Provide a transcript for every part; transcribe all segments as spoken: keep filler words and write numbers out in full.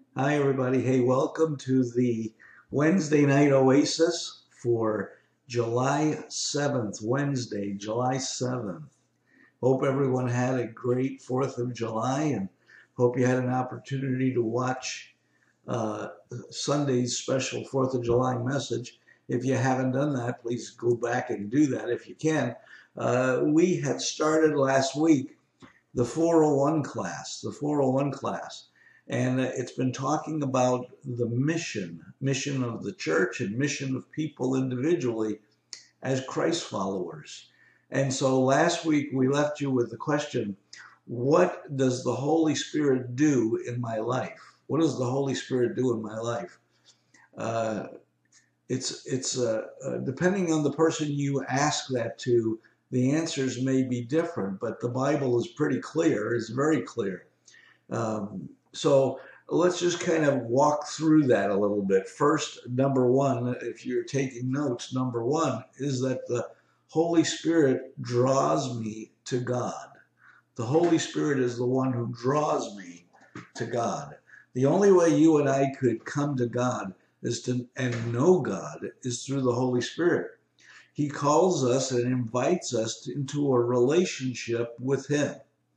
Hi, everybody. Hey, welcome to the Wednesday night Oasis for July seventh, Wednesday, July seventh. Hope everyone had a great fourth of July and hope you had an opportunity to watch uh, Sunday's special fourth of July message. If you haven't done that, please go back and do that if you can. Uh, we had started last week the four oh one class, the four oh one class. And it's been talking about the mission, mission of the church and mission of people individually as Christ followers. And so last week we left you with the question, what does the Holy Spirit do in my life? What does the Holy Spirit do in my life? Uh, it's it's uh, uh, depending on the person you ask that to, the answers may be different, but the Bible is pretty clear, it's very clear. Um, So let's just kind of walk through that a little bit. First, number one, if you're taking notes, number one is that the Holy Spirit draws me to God. The Holy Spirit is the one who draws me to God. The only way you and I could come to God is to and know God is through the Holy Spirit. He calls us and invites us into a relationship with Him.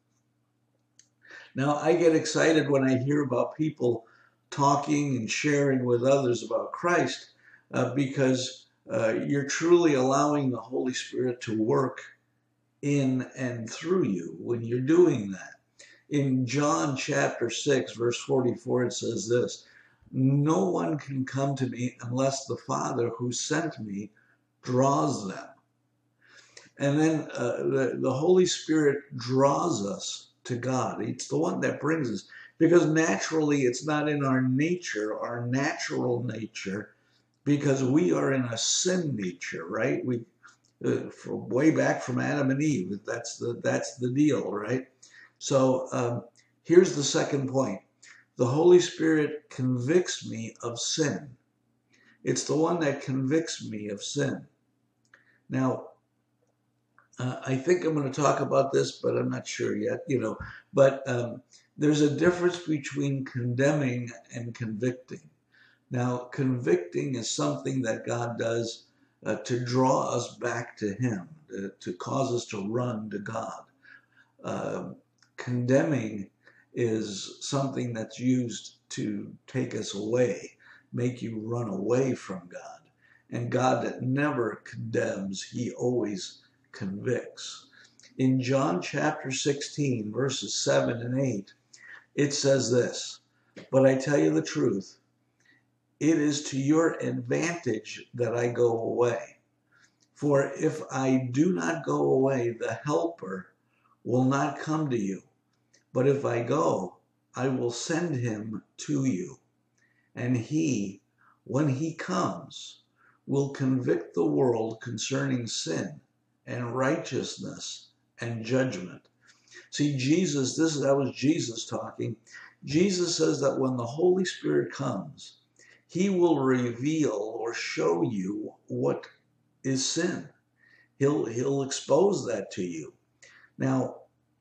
Now, I get excited when I hear about people talking and sharing with others about Christ uh, because uh, you're truly allowing the Holy Spirit to work in and through you when you're doing that. In John chapter six, verse forty-four, it says this, "No one can come to me unless the Father who sent me draws them." And then uh, the, the Holy Spirit draws us to God. It's the one that brings us, because naturally it's not in our nature, our natural nature, because we are in a sin nature, right? We, uh, from way back from Adam and Eve, that's the that's the deal, right? So um, here's the second point: the Holy Spirit convicts me of sin. It's the one that convicts me of sin. Now, Uh, I think I'm going to talk about this, but I'm not sure yet, you know. But um, there's a difference between condemning and convicting. Now, convicting is something that God does uh, to draw us back to Him, to, to cause us to run to God. Uh, condemning is something that's used to take us away, make you run away from God. And God never condemns, He always convicts. In John chapter sixteen, verses seven and eight, it says this, "But I tell you the truth, it is to your advantage that I go away. For if I do not go away, the Helper will not come to you. But if I go, I will send him to you. And he, when he comes, will convict the world concerning sin and righteousness and judgment." See, Jesus, this that was Jesus talking. Jesus says that when the Holy Spirit comes, He will reveal or show you what is sin. He'll, he'll expose that to you. Now,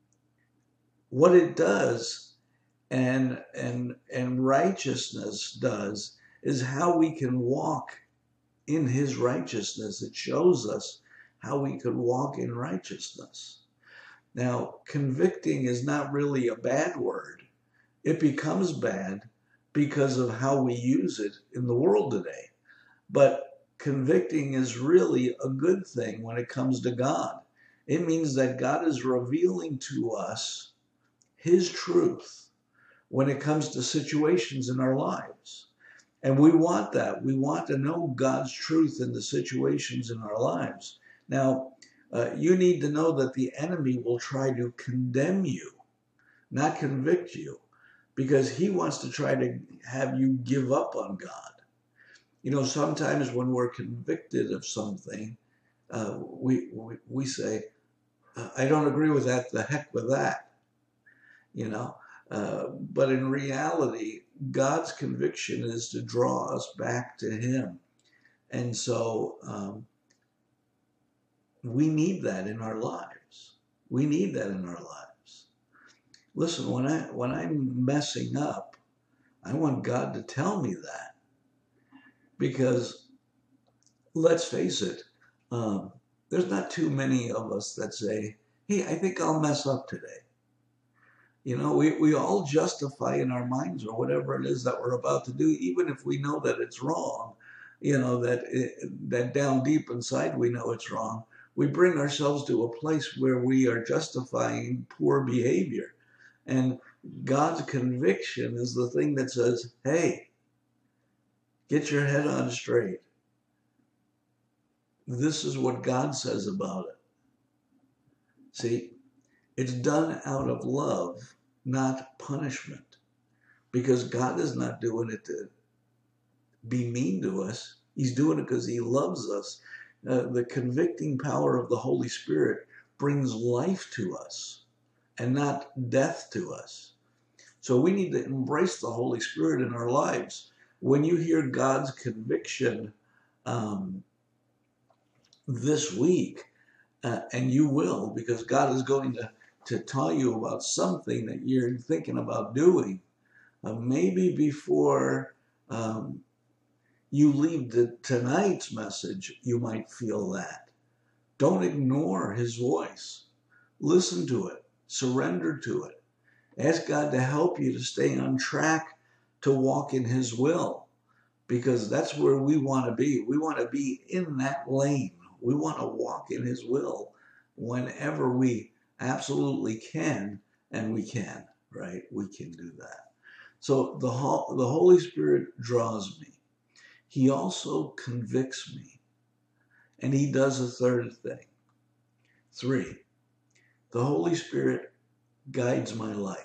what it does and, and, and righteousness does is how we can walk in His righteousness. It shows us how we could walk in righteousness. Now, convicting is not really a bad word. It becomes bad because of how we use it in the world today. But convicting is really a good thing when it comes to God. It means that God is revealing to us His truth when it comes to situations in our lives. And we want that. We want to know God's truth in the situations in our lives. Now, uh, you need to know that the enemy will try to condemn you, not convict you, because he wants to try to have you give up on God. You know, sometimes when we're convicted of something, uh, we, we we say, "I don't agree with that, the heck with that," you know. Uh, but in reality, God's conviction is to draw us back to Him. And so um, we need that in our lives. We need that in our lives. Listen, when I when I'm messing up, I want God to tell me that. Because let's face it, um, there's not too many of us that say, hey, I think I'll mess up today. You know, we, we all justify in our minds or whatever it is that we're about to do, even if we know that it's wrong, you know, that it, that down deep inside we know it's wrong. We bring ourselves to a place where we are justifying poor behavior. And God's conviction is the thing that says, hey, get your head on straight. This is what God says about it. See, it's done out of love, not punishment. Because God is not doing it to be mean to us. He's doing it because he loves us. Uh, the convicting power of the Holy Spirit brings life to us and not death to us. So we need to embrace the Holy Spirit in our lives. When you hear God's conviction um, this week, uh, and you will, because God is going to, to tell you about something that you're thinking about doing, uh, maybe before um, you leave the, tonight's message, you might feel that. Don't ignore his voice. Listen to it. Surrender to it. Ask God to help you to stay on track to walk in his will, because that's where we want to be. We want to be in that lane. We want to walk in his will whenever we absolutely can, and we can, right? We can do that. So the, the Holy Spirit draws me. He also convicts me. And he does a third thing. Three, the Holy Spirit guides my life.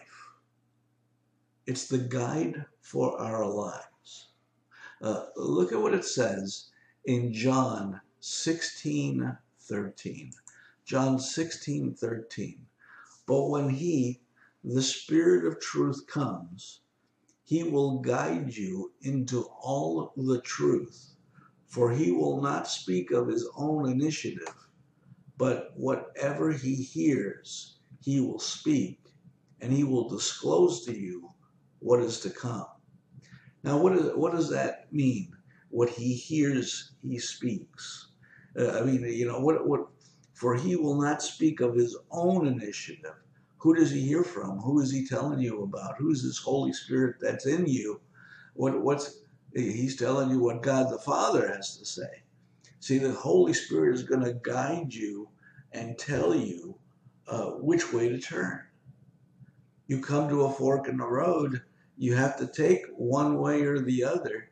It's the guide for our lives. Uh, look at what it says in John sixteen thirteen. John sixteen thirteen. But when he, the Spirit of truth, comes, he will guide you into all the truth, for he will not speak of his own initiative, but whatever he hears, he will speak, and he will disclose to you what is to come. Now, what, is, what does that mean? What he hears, he speaks. Uh, I mean, you know, what, what, for he will not speak of his own initiative. Who does he hear from? Who is he telling you about? Who's this Holy Spirit that's in you? What, what's, he's telling you what God the Father has to say. See, the Holy Spirit is going to guide you and tell you uh, which way to turn. You come to a fork in the road, you have to take one way or the other.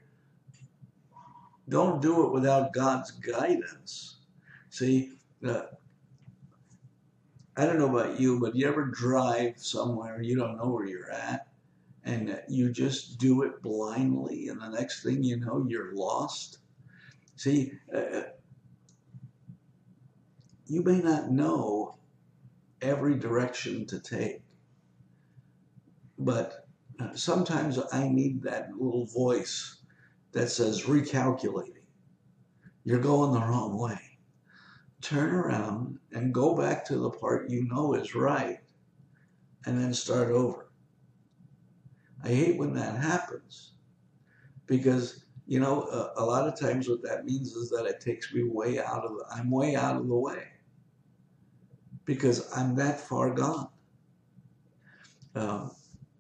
Don't do it without God's guidance. See, uh, I don't know about you, but you ever drive somewhere, you don't know where you're at, and you just do it blindly, and the next thing you know, you're lost? See, uh, you may not know every direction to take, but sometimes I need that little voice that says, recalculating. You're going the wrong way. Turn around and go back to the part you know is right, and then start over. I hate when that happens, because, you know, a, a lot of times what that means is that it takes me way out of the, I'm way out of the way, because I'm that far gone. Um,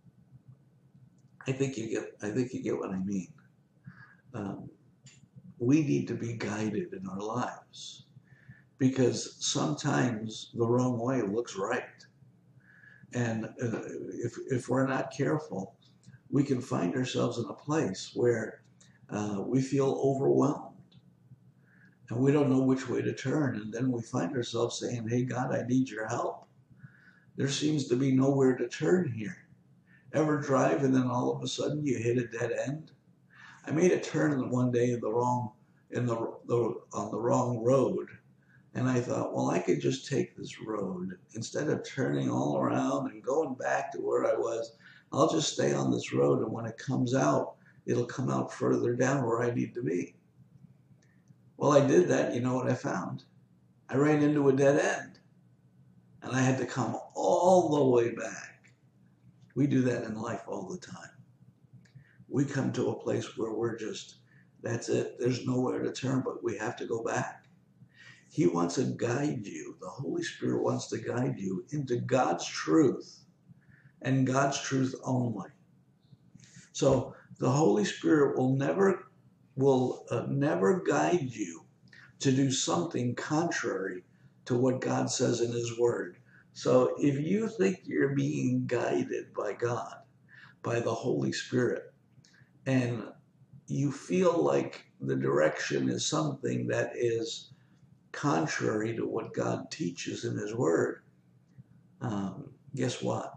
I think you get, I think you get what I mean. Um, we need to be guided in our lives, because sometimes the wrong way looks right. And uh, if, if we're not careful, we can find ourselves in a place where uh, we feel overwhelmed and we don't know which way to turn. And then we find ourselves saying, hey, God, I need your help. There seems to be nowhere to turn here. Ever drive and then all of a sudden you hit a dead end? I made a turn one day in the wrong, in the, the on the wrong road. And I thought, well, I could just take this road. Instead of turning all around and going back to where I was, I'll just stay on this road. And when it comes out, it'll come out further down where I need to be. Well, I did that. You know what I found? I ran into a dead end. And I had to come all the way back. We do that in life all the time. we come to a place where we're just, that's it. There's nowhere to turn, but we have to go back. He wants to guide you. The Holy Spirit wants to guide you into God's truth and God's truth only. So the Holy Spirit will never will uh, never guide you to do something contrary to what God says in His Word. So if you think you're being guided by God, by the Holy Spirit, and you feel like the direction is something that is contrary to what God teaches in His Word, um, guess what?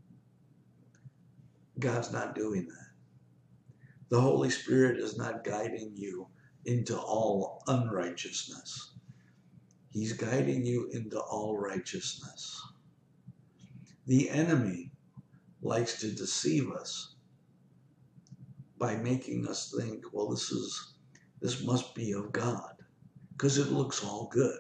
God's not doing that. The Holy Spirit is not guiding you into all unrighteousness. He's guiding you into all righteousness. The enemy likes to deceive us by making us think, well, this is this must be of God, because it looks all good.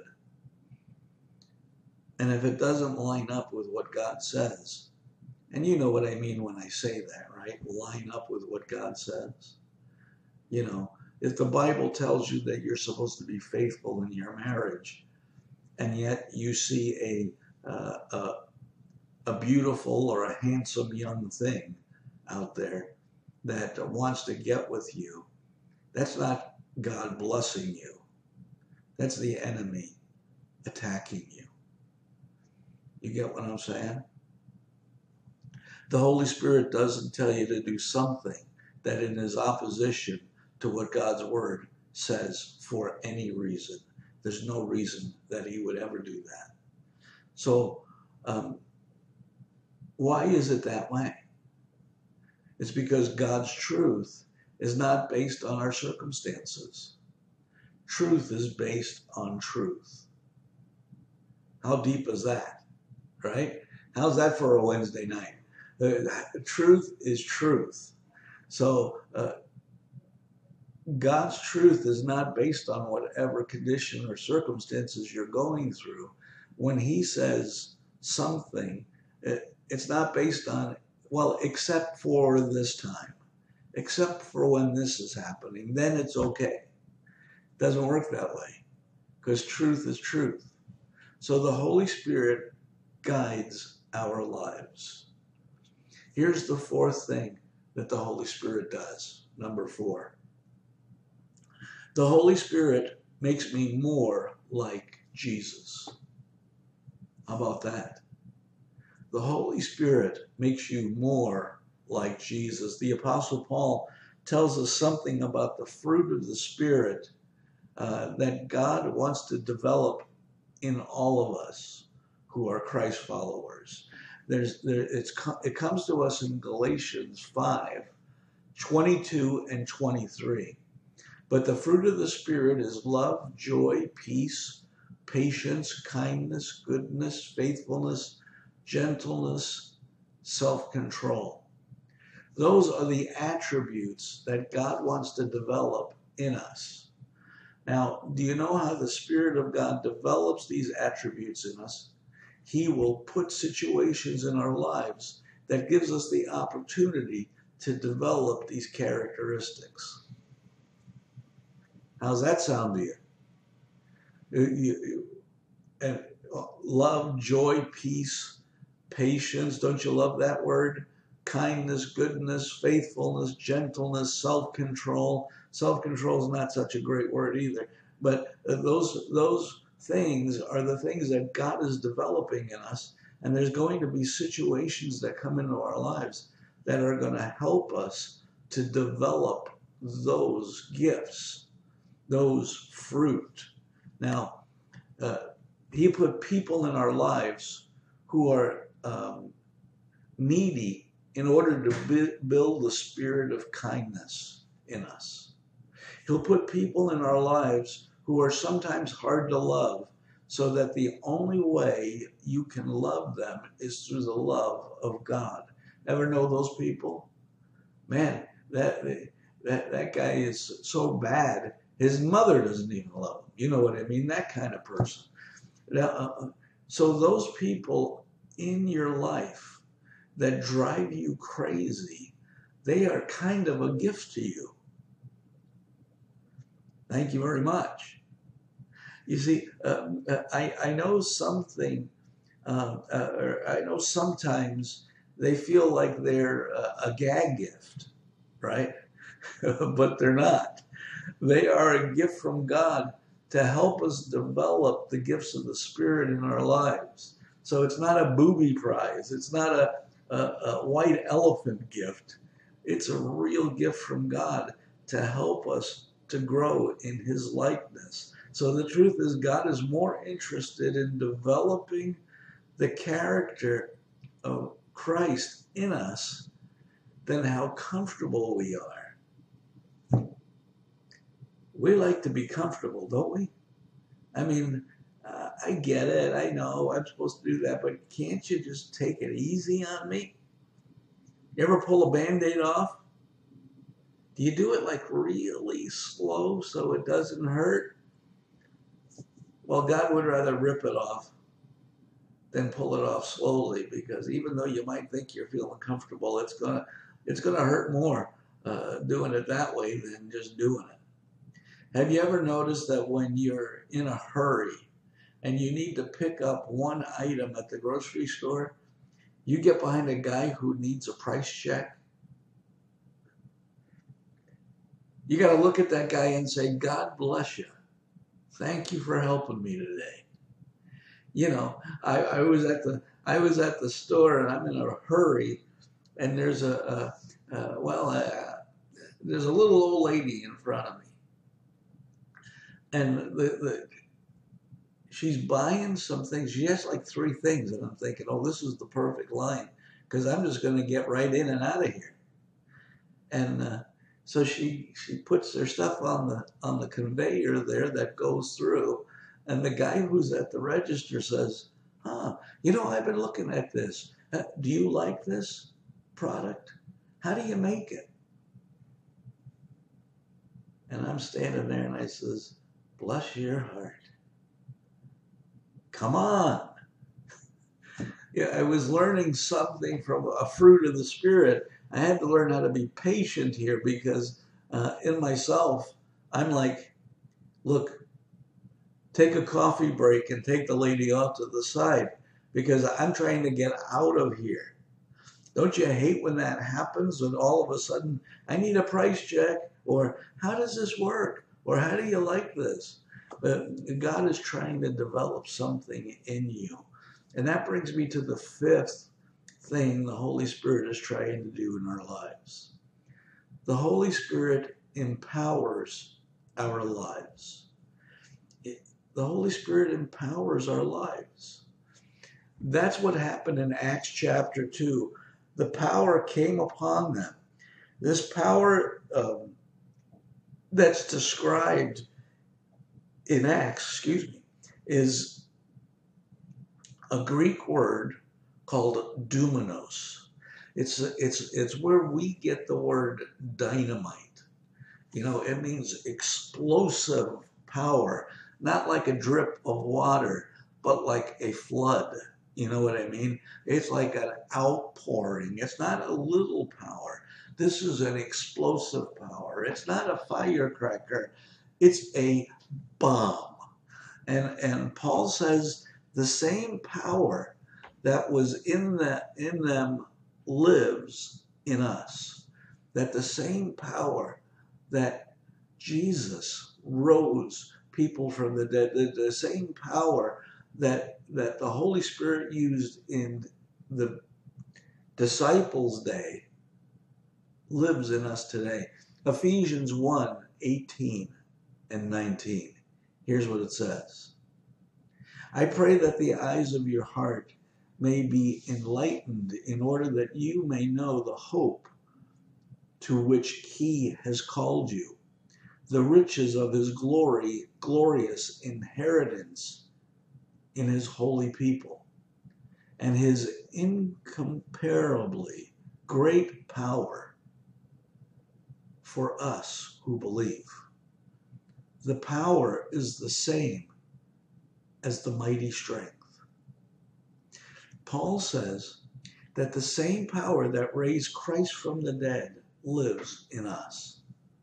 And if it doesn't line up with what God says, and you know what I mean when I say that, right? Line up with what God says. You know, if the Bible tells you that you're supposed to be faithful in your marriage, and yet you see a uh, a, a beautiful or a handsome young thing out there that wants to get with you, that's not God blessing you. That's the enemy attacking you. You get what I'm saying? The Holy Spirit doesn't tell you to do something that is opposition to what God's Word says for any reason. There's no reason that He would ever do that. So, um, why is it that way? It's because God's truth is not based on our circumstances. Truth is based on truth. How deep is that, right? How's that for a Wednesday night? The truth is truth. So uh, God's truth is not based on whatever condition or circumstances you're going through. When He says something, it, it's not based on, well, except for this time, except for when this is happening, then it's okay. It doesn't work that way, because truth is truth. So the Holy Spirit guides our lives. Here's the fourth thing that the Holy Spirit does. Number four. The Holy Spirit makes me more like Jesus. How about that? The Holy Spirit makes you more like Jesus. The Apostle Paul tells us something about the fruit of the Spirit uh, that God wants to develop in all of us who are Christ followers. There's, there, it's, it comes to us in Galatians five, twenty-two and twenty-three. But the fruit of the Spirit is love, joy, peace, patience, kindness, goodness, faithfulness, gentleness, self-control. Those are the attributes that God wants to develop in us. Now, do you know how the Spirit of God develops these attributes in us? He will put situations in our lives that gives us the opportunity to develop these characteristics. How's that sound to you? You, you and love, joy, peace, patience. Don't you love that word? Kindness, goodness, faithfulness, gentleness, self-control. Self-control is not such a great word either. But those, those things are the things that God is developing in us. And there's going to be situations that come into our lives that are going to help us to develop those gifts, those fruit. Now, uh, He put people in our lives who are um, needy in order to build the spirit of kindness in us. He'll put people in our lives who are sometimes hard to love, so that the only way you can love them is through the love of God. Ever know those people? Man, that that that guy is so bad, his mother doesn't even love him. You know what I mean? That kind of person. Uh, so those people in your life that drive you crazy, they are kind of a gift to you. Thank you very much. You see, uh, I, I know something, uh, uh, or I know sometimes they feel like they're a, a gag gift, right? But they're not. They are a gift from God to help us develop the gifts of the Spirit in our lives. So it's not a booby prize. It's not a, a, a white elephant gift. It's a real gift from God to help us to grow in His likeness. So the truth is, God is more interested in developing the character of Christ in us than how comfortable we are. We like to be comfortable, don't we? I mean, uh, I get it. I know I'm supposed to do that, but can't you just take it easy on me? You ever pull a Band-Aid off? Do you do it like really slow so it doesn't hurt? Well, God would rather rip it off than pull it off slowly, because even though you might think you're feeling comfortable, it's gonna it's gonna hurt more uh, doing it that way than just doing it. Have you ever noticed that when you're in a hurry and you need to pick up one item at the grocery store, you get behind a guy who needs a price check? You got to look at that guy and say, God bless you. Thank you for helping me today. You know, I, I was at the I was at the store and I'm in a hurry, and there's a, a, a well, a, there's a little old lady in front of me. And the, the, she's buying some things. She has like three things. And I'm thinking, oh, this is the perfect line, because I'm just going to get right in and out of here. And uh, so she she puts her stuff on the on the conveyor there that goes through. And the guy who's at the register says, huh, you know, I've been looking at this. Uh, do you like this product? How do you make it? And I'm standing there and I says, bless your heart. Come on. Yeah, I was learning something from a fruit of the Spirit. I had to learn how to be patient here, because uh, in myself, I'm like, look, take a coffee break and take the lady off to the side, because I'm trying to get out of here. Don't you hate when that happens, and all of a sudden, I need a price check, or how does this work? Or how do you like this? But God is trying to develop something in you. And that brings me to the fifth thing the Holy Spirit is trying to do in our lives. The Holy Spirit empowers our lives. It, the Holy Spirit empowers our lives. That's what happened in Acts chapter two. The power came upon them. This power um, that's described in Acts, excuse me, is a Greek word called dunamis. It's it's it's where we get the word dynamite. You know, it means explosive power, not like a drip of water, but like a flood. You know what I mean? It's like an outpouring. It's not a little power. This is an explosive power. It's not a firecracker. It's a bomb. And and Paul says the same power that was in the in them lives in us. That the same power that Jesus rose people from the dead, the, the same power that that the Holy Spirit used in the disciples' day lives in us today. Ephesians one, eighteen and nineteen. Here's what it says. I pray that the eyes of your heart may be enlightened, in order that you may know the hope to which he has called you, the riches of his glory, glorious inheritance in his holy people, and his incomparably great power for us who believe. The power is the same as the mighty strength. Paul says that the same power that raised Christ from the dead lives in us.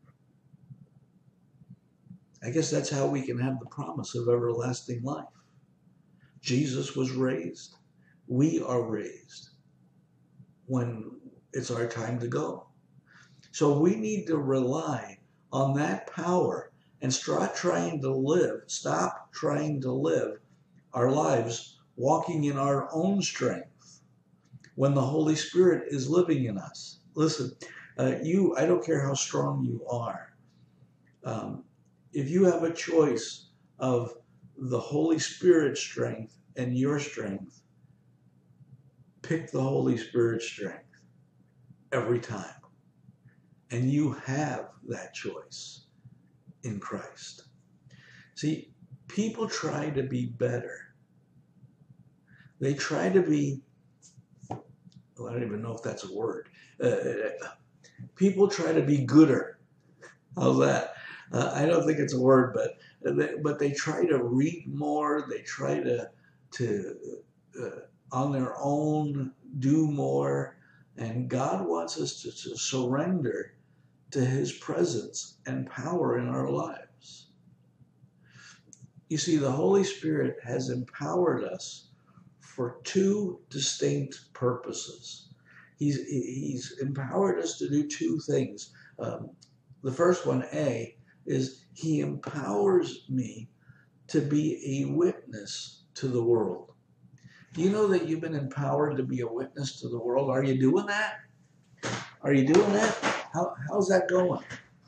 I guess that's how we can have the promise of everlasting life. Jesus was raised. We are raised when it's our time to go. So we need to rely on that power and start trying to live, stop trying to live our lives walking in our own strength when the Holy Spirit is living in us. Listen, uh, you, I don't care how strong you are. Um, if you have a choice of the Holy Spirit's strength and your strength, pick the Holy Spirit's strength every time. And you have that choice in Christ. See, people try to be better. They try to be, well, I don't even know if that's a word. Uh, people try to be gooder. How's that? Uh, I don't think it's a word, but they, but they try to read more. They try to to uh, on their own do more. And God wants us to, to surrender to His presence and power in our lives. You see, the Holy Spirit has empowered us for two distinct purposes. He's, he's empowered us to do two things. Um, the first one, A, is He empowers me to be a witness to the world. Do you know that you've been empowered to be a witness to the world? Are you doing that? Are you doing that? How, how's that going?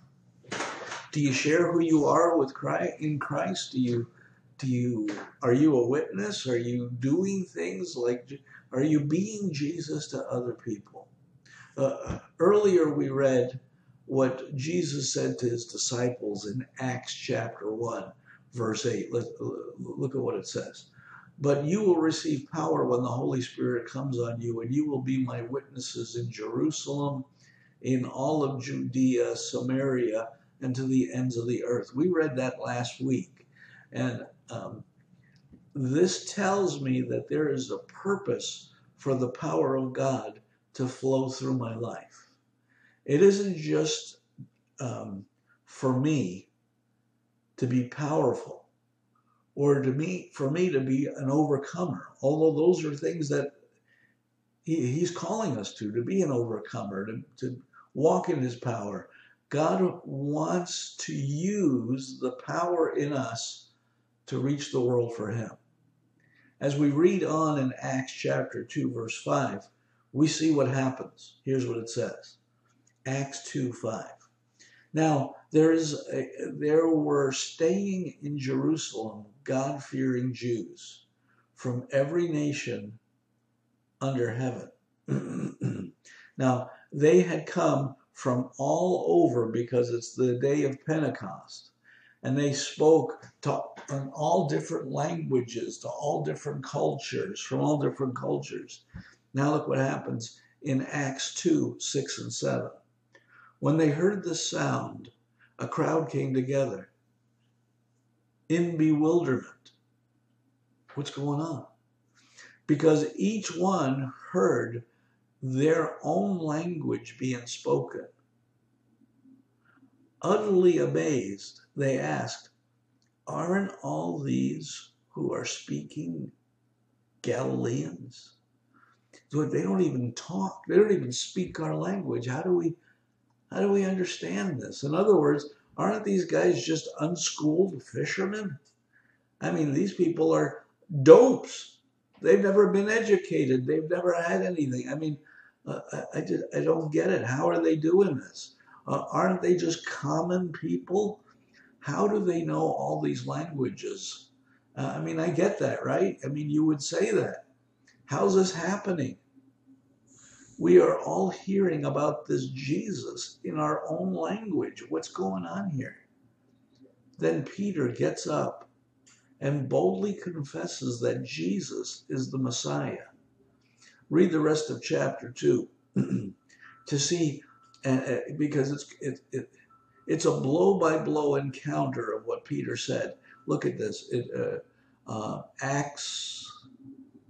Do you share who you are with Christ, in Christ? Do you, do you, are you a witness? Are you doing things like, are you being Jesus to other people? Uh, earlier we read what Jesus said to His disciples in Acts chapter one, verse eight. Let, look at what it says. But you will receive power when the Holy Spirit comes on you, and you will be my witnesses in Jerusalem, in all of Judea, Samaria, and to the ends of the earth. We read that last week. And um, this tells me that there is a purpose for the power of God to flow through my life. It isn't just um, for me to be powerful, or to me, for me to be an overcomer, although those are things that he, He's calling us to, to be an overcomer, to, to walk in His power. God wants to use the power in us to reach the world for Him. As we read on in Acts chapter two, verse five, we see what happens. Here's what it says. Acts two, five. Now, there is a, there were staying in Jerusalem God-fearing Jews from every nation under heaven. Now, they had come from all over because it's the day of Pentecost. And they spoke to, in all different languages, to all different cultures, from all different cultures. Now look what happens in Acts two, six and seven. When they heard the sound, a crowd came together in bewilderment. What's going on? Because each one heard their own language being spoken. Utterly amazed, they asked, aren't all these who are speaking Galileans? So they don't even talk. They don't even speak our language. How do we, how do we understand this? In other words, aren't these guys just unschooled fishermen? I mean, these people are dopes. They've never been educated. They've never had anything. I mean, uh, I, I, just, I don't get it. How are they doing this? Uh, aren't they just common people? How do they know all these languages? Uh, I mean, I get that, right? I mean, you would say that. How's this happening? We are all hearing about this Jesus in our own language. What's going on here? Then Peter gets up and boldly confesses that Jesus is the Messiah. Read the rest of chapter two to see, uh, because it's it, it it's a blow-by-blow encounter of what Peter said. Look at this. It, uh, uh, Acts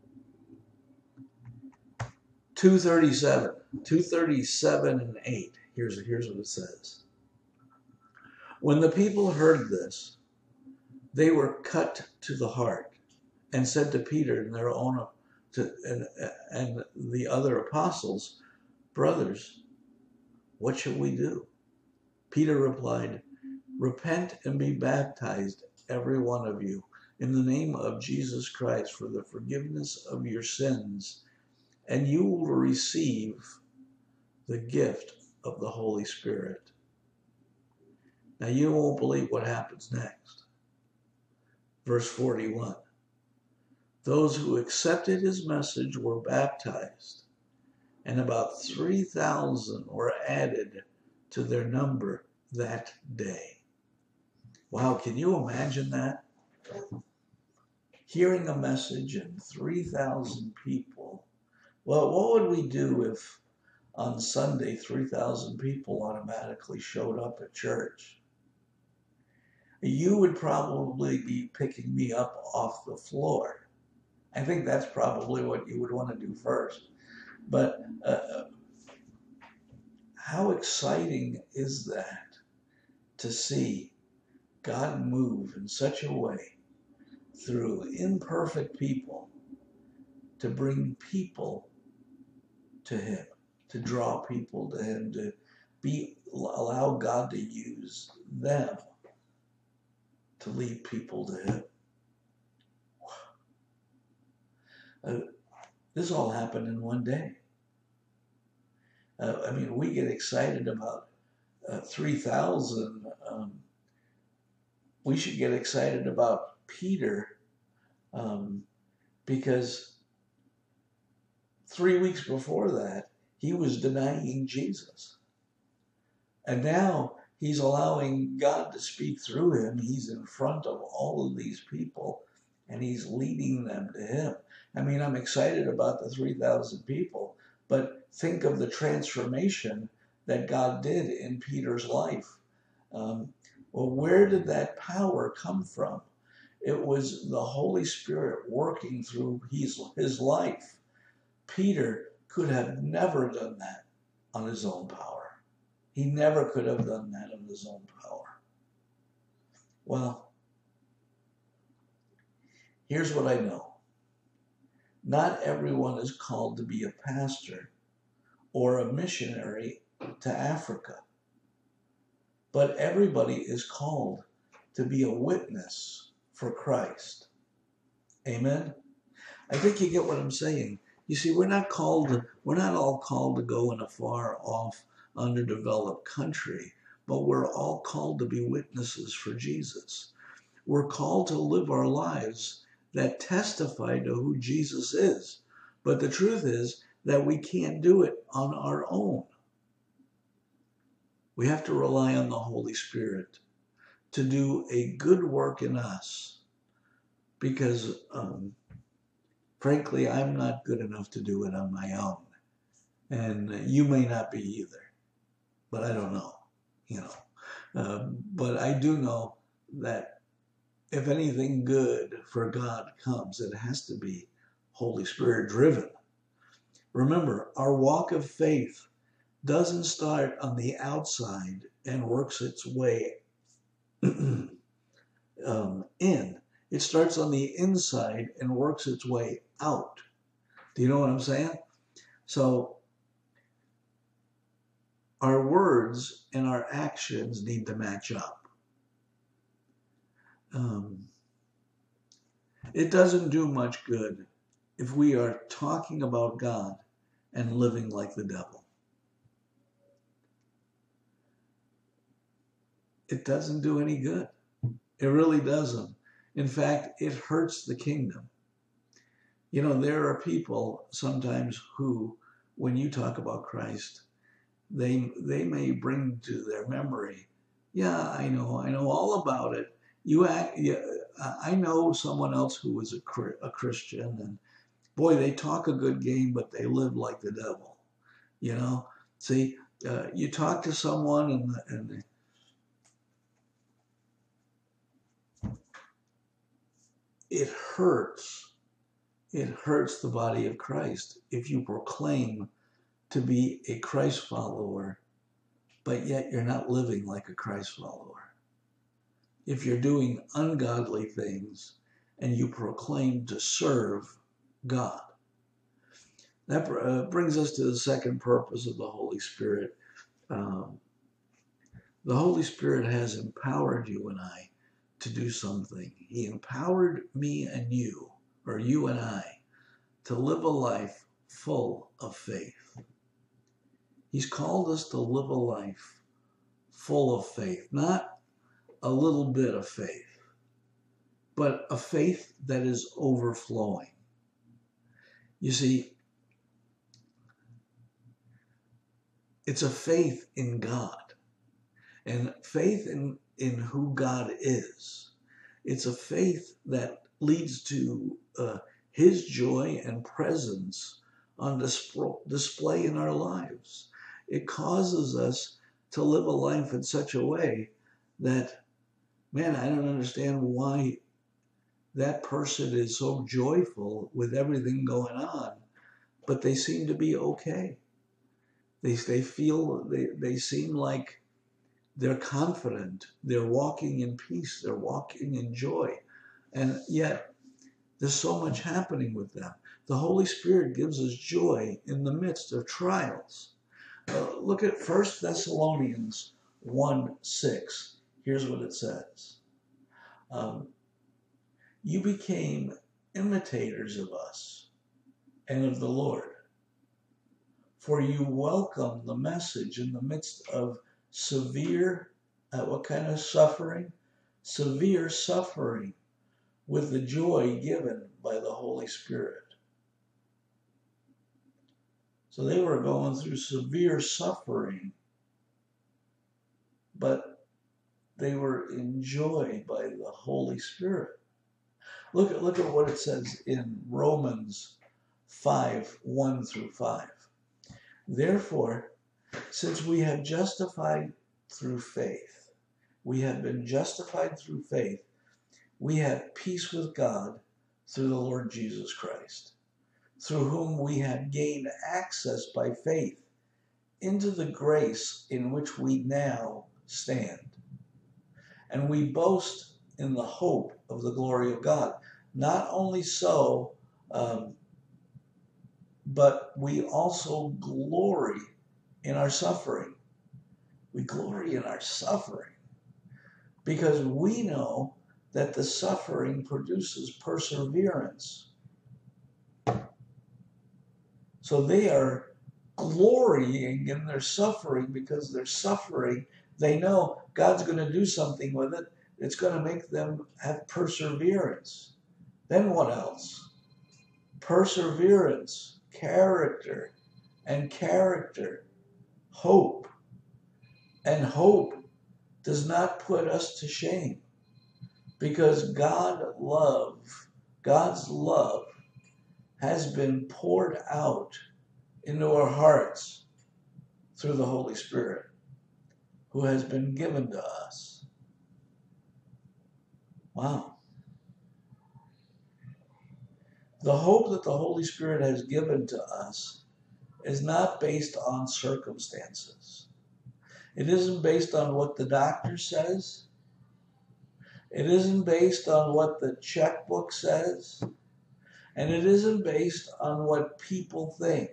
two thirty-seven, two thirty-seven and eight. Here's, here's what it says. When the people heard this, they were cut to the heart and said to Peter and their own to, and, and the other apostles, brothers, what shall we do? Peter replied, repent and be baptized, every one of you, in the name of Jesus Christ for the forgiveness of your sins, and you will receive the gift of the Holy Spirit. Now you won't believe what happens next. Verse forty-one. Those who accepted his message were baptized, and about three thousand were added to their number that day. Wow, can you imagine that? Hearing a message and three thousand people. Well, what would we do if on Sunday three thousand people automatically showed up at church? You would probably be picking me up off the floor. I think that's probably what you would want to do first. But uh, how exciting is that to see God move in such a way through imperfect people to bring people to him, to draw people to him, to be allow God to use them to lead people to him. Uh, this all happened in one day. Uh, I mean, we get excited about uh, three thousand. Um, we should get excited about Peter um, because three weeks before that, he was denying Jesus. And now he's allowing God to speak through him. He's in front of all of these people, and he's leading them to him. I mean, I'm excited about the three thousand people, but think of the transformation that God did in Peter's life. Um, well, where did that power come from? It was the Holy Spirit working through his, his life. Peter could have never done that on his own power. He never could have done that on his own power. Well, here's what I know. Not everyone is called to be a pastor or a missionary to Africa, but everybody is called to be a witness for Christ. Amen? I think you get what I'm saying. You see, we're not called, to, we're not all called to go in a far off, underdeveloped country, but we're all called to be witnesses for Jesus. We're called to live our lives that testify to who Jesus is. But the truth is that we can't do it on our own. We have to rely on the Holy Spirit to do a good work in us because, um, frankly, I'm not good enough to do it on my own. And you may not be either, but I don't know, you know. Uh, but I do know that if anything good for God comes, it has to be Holy Spirit driven. Remember, our walk of faith doesn't start on the outside and works its way um, in. It starts on the inside and works its way out. Do you know what I'm saying? So our words and our actions need to match up. Um, it doesn't do much good if we are talking about God and living like the devil. It doesn't do any good. It really doesn't. In fact, it hurts the kingdom. You know, there are people sometimes who, when you talk about Christ, they they may bring to their memory, yeah, I know, I know all about it. You, act, yeah, I know someone else who was a, a Christian, and boy, they talk a good game, but they live like the devil. You know, see, uh, you talk to someone, and and it hurts. It hurts the body of Christ if you proclaim to be a Christ follower, but yet you're not living like a Christ follower. If you're doing ungodly things and you proclaim to serve God. That uh, brings us to the second purpose of the Holy Spirit. Um, the Holy Spirit has empowered you and I to do something. He empowered me and you, or you and I, to live a life full of faith. He's called us to live a life full of faith, not a little bit of faith, but a faith that is overflowing. You see, it's a faith in God and faith in, in who God is. It's a faith that leads to uh, His joy and presence on display in our lives. It causes us to live a life in such a way that, man, I don't understand why that person is so joyful with everything going on, but they seem to be okay. They, they feel, they, they seem like they're confident. They're walking in peace. They're walking in joy. And yet, there's so much happening with them. The Holy Spirit gives us joy in the midst of trials. Uh, look at First Thessalonians one six. Here's what it says. Um, you became imitators of us and of the Lord, for you welcome the message in the midst of severe, uh, what kind of suffering? Severe suffering with the joy given by the Holy Spirit. So they were going through severe suffering, but they were enjoyed by the Holy Spirit. Look at, look at what it says in Romans five, one through five. Therefore, since we have justified through faith, we have been justified through faith, we have peace with God through the Lord Jesus Christ, through whom we have gained access by faith into the grace in which we now stand. And we boast in the hope of the glory of God. Not only so, um, but we also glory in our suffering. We glory in our suffering because we know that the suffering produces perseverance. So they are glorying in their suffering because their suffering, they know God's going to do something with it. It's going to make them have perseverance. Then what else? Perseverance, character, and character, hope. And hope does not put us to shame because God love, God's love has been poured out into our hearts through the Holy Spirit who has been given to us. Wow. The hope that the Holy Spirit has given to us is not based on circumstances. It isn't based on what the doctor says. It isn't based on what the checkbook says. And it isn't based on what people think.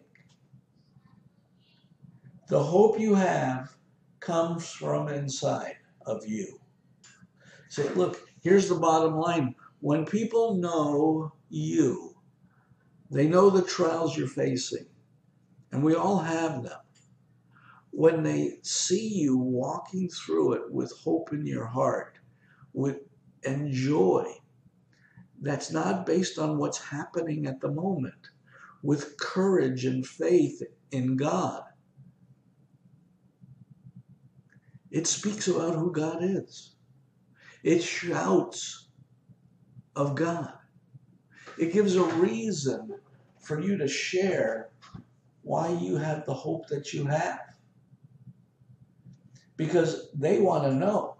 The hope you have comes from inside of you. Say, look, here's the bottom line. When people know you, they know the trials you're facing, and we all have them. When they see you walking through it with hope in your heart, with and joy, that's not based on what's happening at the moment, with courage and faith in God. It speaks about who God is. It shouts of God. It gives a reason for you to share why you have the hope that you have. Because they want to know.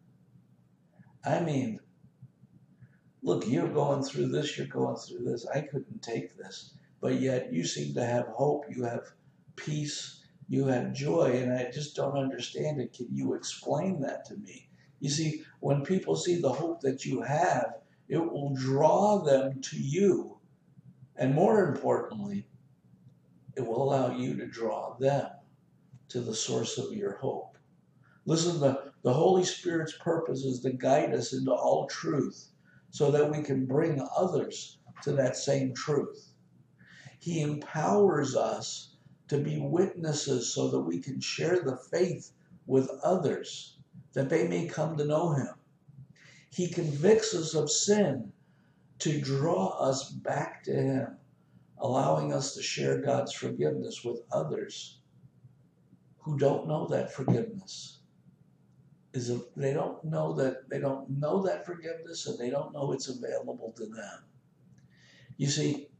I mean, look, you're going through this, you're going through this. I couldn't take this. But yet you seem to have hope. You have peace. you have joy, and I just don't understand it. Can you explain that to me? You see, when people see the hope that you have, it will draw them to you. And more importantly, it will allow you to draw them to the source of your hope. Listen, the, the Holy Spirit's purpose is to guide us into all truth so that we can bring others to that same truth. He empowers us to be witnesses so that we can share the faith with others, that they may come to know him. He convicts us of sin to draw us back to him, allowing us to share God's forgiveness with others who don't know that forgiveness. Is a, they don't know that they don't know that forgiveness, and they don't know it's available to them. You see,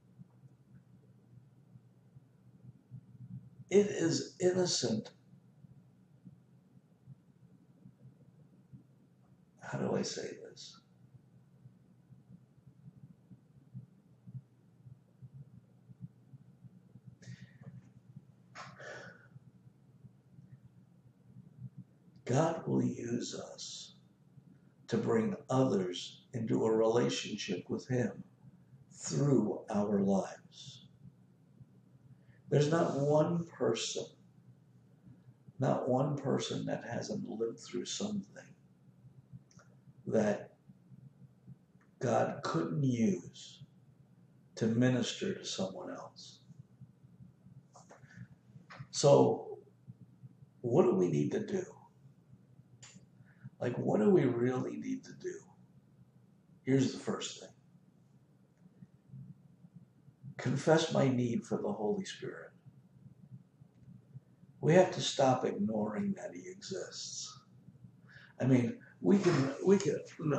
it is innocent. How do I say this? God will use us to bring others into a relationship with him through our lives. There's not one person, not one person that hasn't lived through something that God couldn't use to minister to someone else. So, what do we need to do? Like, what do we really need to do? Here's the first thing. Confess my need for the Holy Spirit. We have to stop ignoring that he exists. I mean, we can we can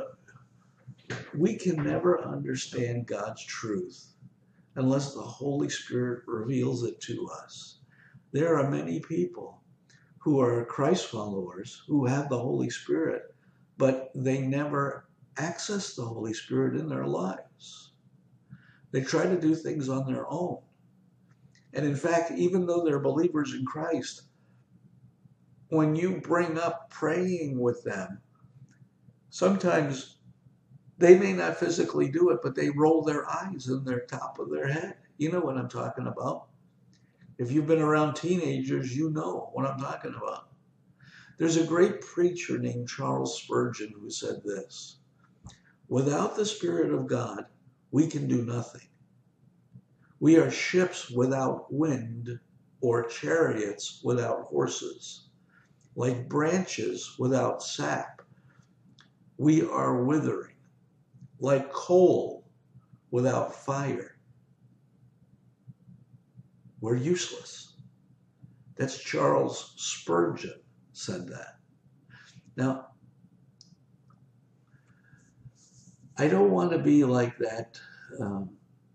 we can never understand God's truth unless the Holy Spirit reveals it to us. There are many people who are Christ followers who have the Holy Spirit, but they never access the Holy Spirit in their lives. They try to do things on their own. And in fact, even though they're believers in Christ, when you bring up praying with them, sometimes they may not physically do it, but they roll their eyes in their top of their head. You know what I'm talking about. If you've been around teenagers, you know what I'm talking about. There's a great preacher named Charles Spurgeon who said this: without the Spirit of God, we can do nothing. We are ships without wind or chariots without horses. Like branches without sap, we are withering. Like coal without fire, we're useless. That's Charles Spurgeon said that. Now, I don't want to be like that um,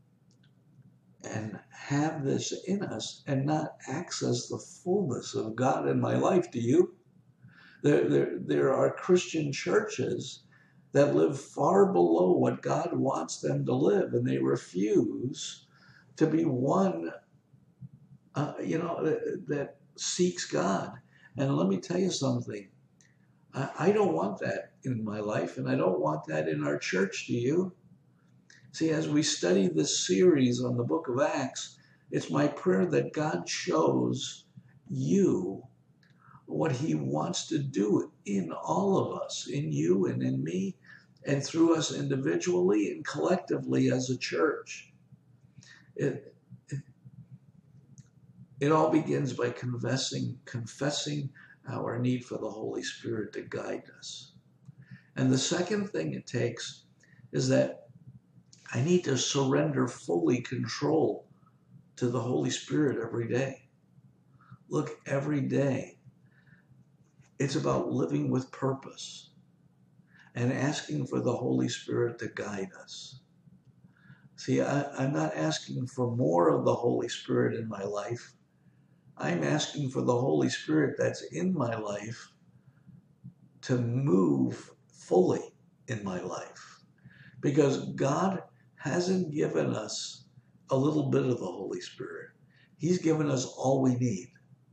and have this in us and not access the fullness of God in my life. Do you? There, there, there are Christian churches that live far below what God wants them to live, and they refuse to be one, uh, you know, that, that seeks God. And let me tell you something. I, I don't want that in my life, and I don't want that in our church. Do you? See, as we study this series on the book of Acts, it's my prayer that God shows you what he wants to do in all of us, in you and in me, and through us individually and collectively as a church. It, it, it all begins by confessing, confessing our need for the Holy Spirit to guide us. And the second thing it takes is that I need to surrender fully control to the Holy Spirit every day. Look, every day, it's about living with purpose and asking for the Holy Spirit to guide us. See, I, I'm not asking for more of the Holy Spirit in my life. I'm asking for the Holy Spirit that's in my life to move fully in my life. Because God hasn't given us a little bit of the Holy Spirit. He's given us all we need.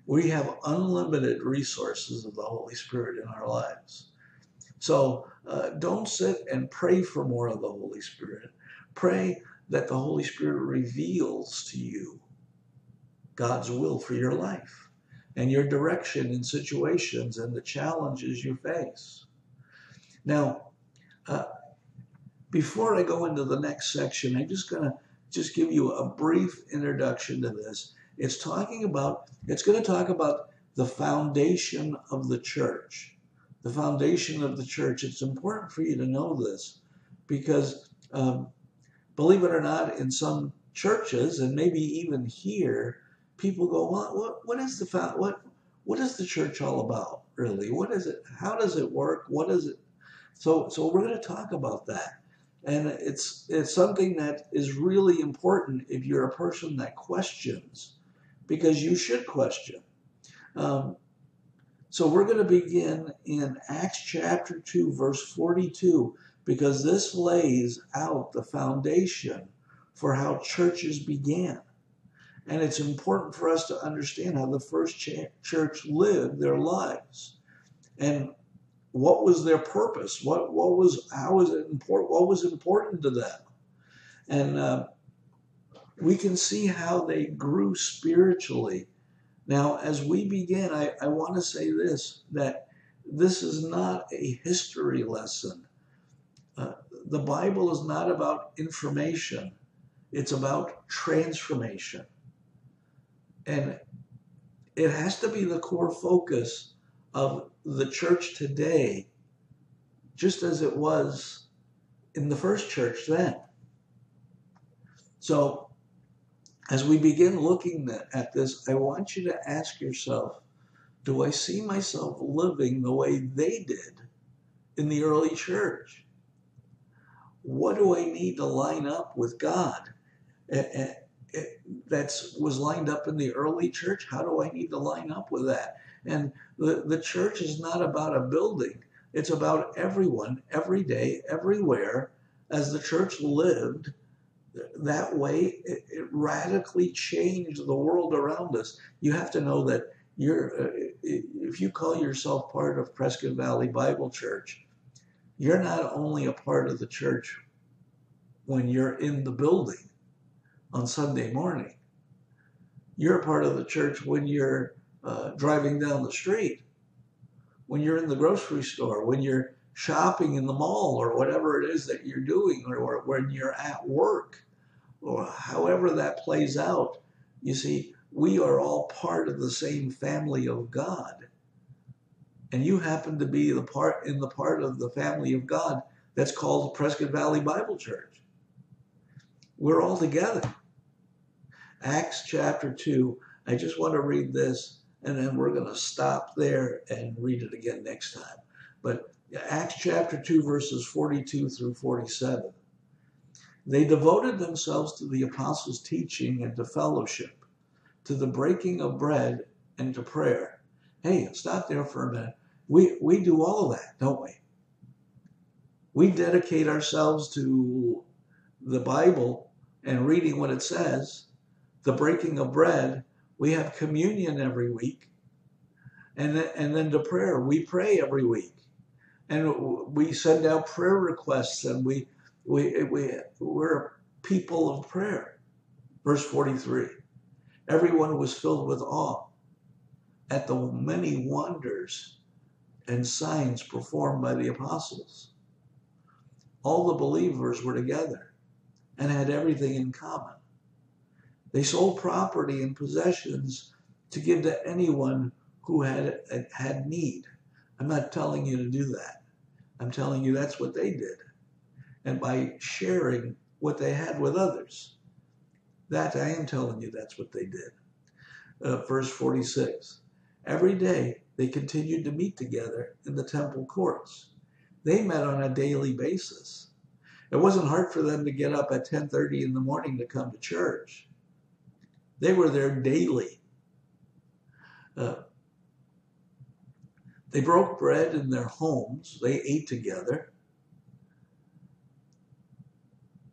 We have unlimited resources of the Holy Spirit in our lives. So uh, don't sit and pray for more of the Holy Spirit. Pray that the Holy Spirit reveals to you God's will for your life and your direction in situations and the challenges you face. Now, uh, before I go into the next section, I'm just going to just give you a brief introduction to this. It's talking about, it's going to talk about the foundation of the church. The foundation of the church. It's important for you to know this because, um, believe it or not, in some churches and maybe even here, people go, "What? What? What is the what? What is the church all about? Really? What is it? How does it work? What is it?" So, so we're going to talk about that, and it's it's something that is really important if you're a person that questions, because you should question. Um, So we're going to begin in Acts chapter two, verse forty-two, because this lays out the foundation for how churches began. And it's important for us to understand how the first church lived their lives and what was their purpose, what what was how was it important, what was important to them, and uh, we can see how they grew spiritually. Now, as we begin, I, I want to say this, that this is not a history lesson. Uh, the Bible is not about information. It's about transformation. And it has to be the core focus of the church today, just as it was in the first church then. So, as we begin looking at this, I want you to ask yourself, do I see myself living the way they did in the early church? What do I need to line up with God that was lined up in the early church? How do I need to line up with that? And the, the church is not about a building. It's about everyone, every day, everywhere. As the church lived that way, it, it radically changed the world around us. You have to know that you're, uh, if you call yourself part of Prescott Valley Bible Church, you're not only a part of the church when you're in the building on Sunday morning. You're a part of the church when you're uh, driving down the street, when you're in the grocery store, when you're shopping in the mall, or whatever it is that you're doing, or, or when you're at work, or however that plays out. You see, we are all part of the same family of God. And you happen to be the part in the part of the family of God that's called Prescott Valley Bible Church. We're all together. Acts chapter two, I just want to read this, and then we're going to stop there and read it again next time. But Acts chapter two, verses forty-two through forty-seven. They devoted themselves to the apostles' teaching and to fellowship, to the breaking of bread and to prayer. Hey, stop there for a minute. We, we do all of that, don't we? We dedicate ourselves to the Bible and reading what it says, the breaking of bread. We have communion every week. And then, and then to prayer. We pray every week. And we send out prayer requests, and we, we, we, we're people of prayer. Verse forty-three. Everyone was filled with awe at the many wonders and signs performed by the apostles. All the believers were together and had everything in common. They sold property and possessions to give to anyone who had had need. I'm not telling you to do that. I'm telling you that's what they did. And by sharing what they had with others, that I am telling you that's what they did. Uh, verse forty-six. Every day they continued to meet together in the temple courts. They met on a daily basis. It wasn't hard for them to get up at ten thirty in the morning to come to church. They were there daily. Uh, they broke bread in their homes. They ate together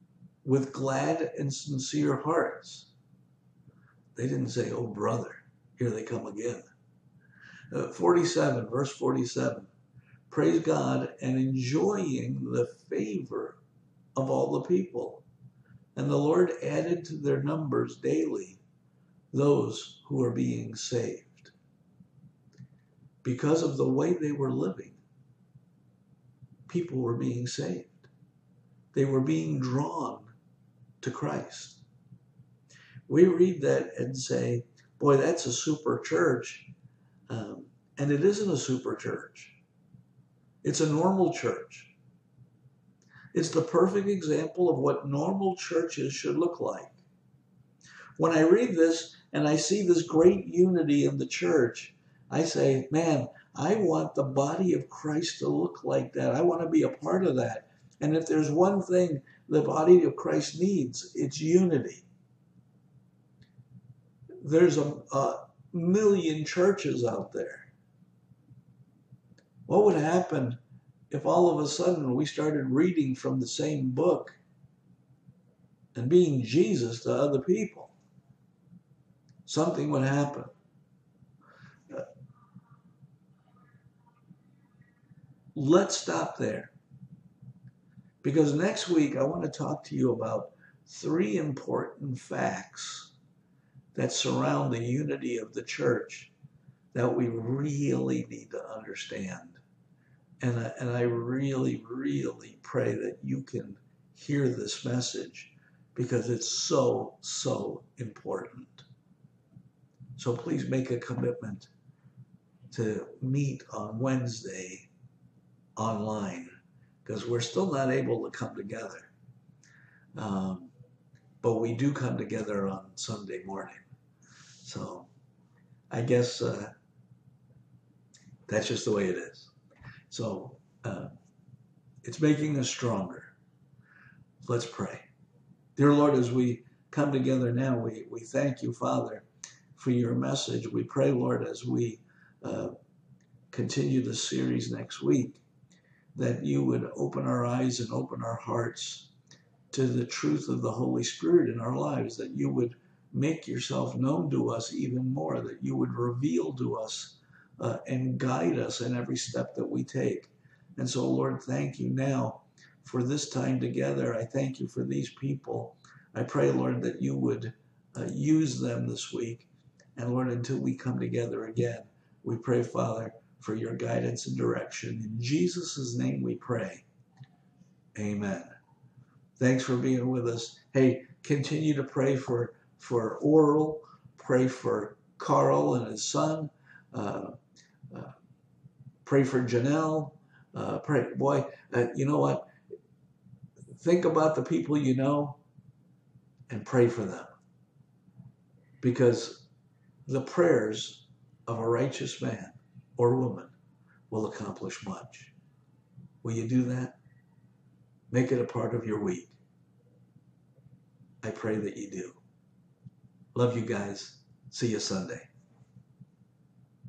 with glad and sincere hearts. They didn't say, "Oh, brother." Here they come again. Uh, forty-seven, verse forty-seven. Praise God and enjoying the favor of all the people. And the Lord added to their numbers daily those who were being saved. Because of the way they were living, people were being saved. They were being drawn to Christ. We read that and say, boy, that's a super church. Um, and it isn't a super church. It's a normal church. It's the perfect example of what normal churches should look like. When I read this and I see this great unity in the church, I say, man, I want the body of Christ to look like that. I want to be a part of that. And if there's one thing the body of Christ needs, it's unity. There's a, a million churches out there. What would happen if all of a sudden we started reading from the same book and being Jesus to other people? Something would happen. Uh, let's stop there. Because next week I want to talk to you about three important facts that surround the unity of the church that we really need to understand. And I, and I really, really pray that you can hear this message because it's so, so important. So please make a commitment to meet on Wednesday online because we're still not able to come together. Um, but we do come together on Sunday morning. So I guess uh, that's just the way it is. So uh, it's making us stronger. Let's pray. Dear Lord, as we come together now, we, we thank you, Father, for your message. We pray, Lord, as we uh, continue the series next week, that you would open our eyes and open our hearts to the truth of the Holy Spirit in our lives, that you would make yourself known to us even more, that you would reveal to us uh, and guide us in every step that we take. And so, Lord, thank you now for this time together. I thank you for these people. I pray, Lord, that you would uh, use them this week. And Lord, until we come together again, we pray, Father, for your guidance and direction. In Jesus' name we pray. Amen. Thanks for being with us. Hey, continue to pray for, for Oral. Pray for Carl and his son. Uh, uh, pray for Janelle. Uh, pray, boy, uh, you know what? Think about the people you know and pray for them. Because the prayers of a righteous man or woman will accomplish much. Will you do that? Make it a part of your week. I pray that you do. Love you guys. See you Sunday.